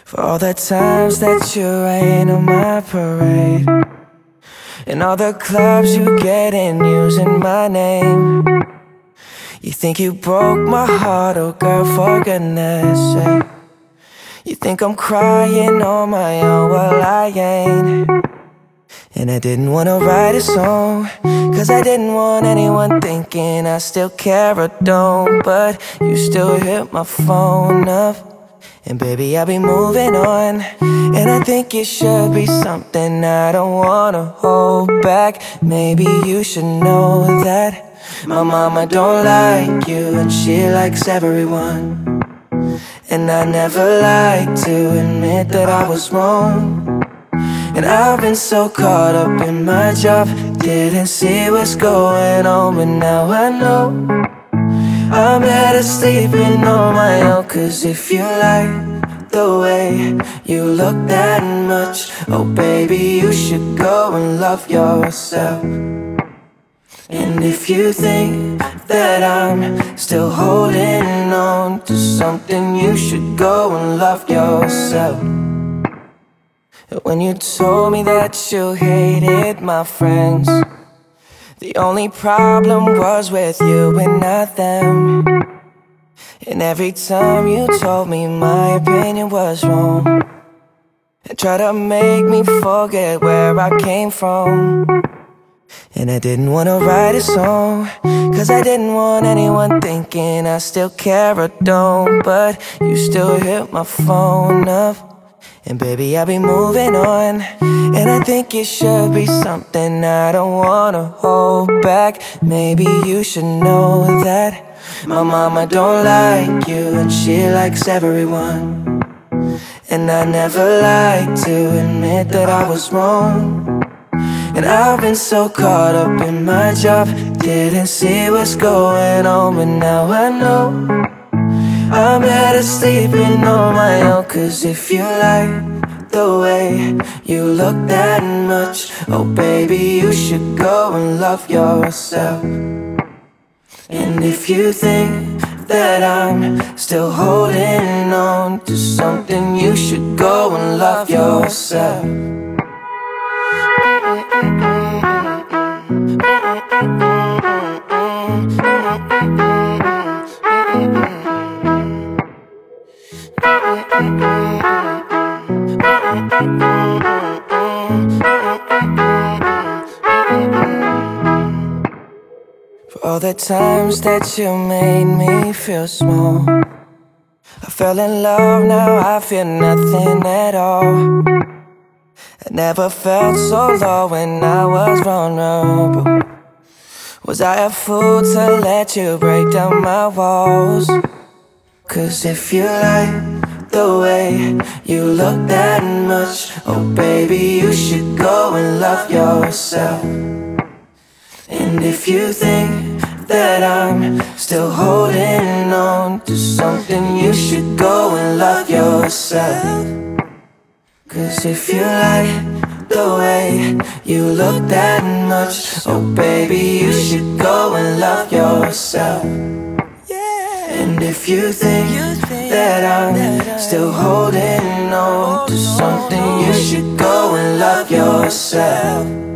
For all the times that you rain on my parade, and all the clubs you get in using my name. You think you broke my heart, oh girl, for goodness sake. You think I'm crying on my own, well I ain't. And I didn't wanna write a song, cause I didn't want anyone thinking I still care or don't. But you still hit my phone up, and baby, I'll be moving on. And I think it should be something I don't wanna hold back. Maybe you should know that my mama don't like you, and she likes everyone. And I never like to admit that I was wrong. And I've been so caught up in my job, didn't see what's going on. But now I know I'm better sleeping on my own. Cause if you like the way you look that much, oh baby, you should go and love yourself. And if you think that I'm still holding on to something, you should go and love yourself. When you told me that you hated my friends, the only problem was with you and not them. And every time you told me my opinion was wrong, and tried to make me forget where I came from. And I didn't wanna write a song, cause I didn't want anyone thinking I still care or don't. But you still hit my phone up, and baby, I'll be moving on. And I think it should be something I don't wanna hold back. Maybe you should know that my mama don't like you, and she likes everyone. And I never like to admit that I was wrong. And I've been so caught up in my job, didn't see what's going on. But now I know I'm better sleeping on my own. Cause if you like the way you look that much, oh baby, you should go and love yourself. And if you think that I'm still holding on to something, you should go and love yourself. For all the times that you made me feel small, I fell in love, now I feel nothing at all. I never felt so low when I was vulnerable. Was I a fool to let you break down my walls? Cause if you like the way you look that much, oh baby, you should go and love yourself. And if you think that I'm still holding on to something, you should go and love yourself. Cause if you like the way you look that much, oh baby, you should go and love yourself. And if you think that I'm still holding on to something, you should go and love yourself.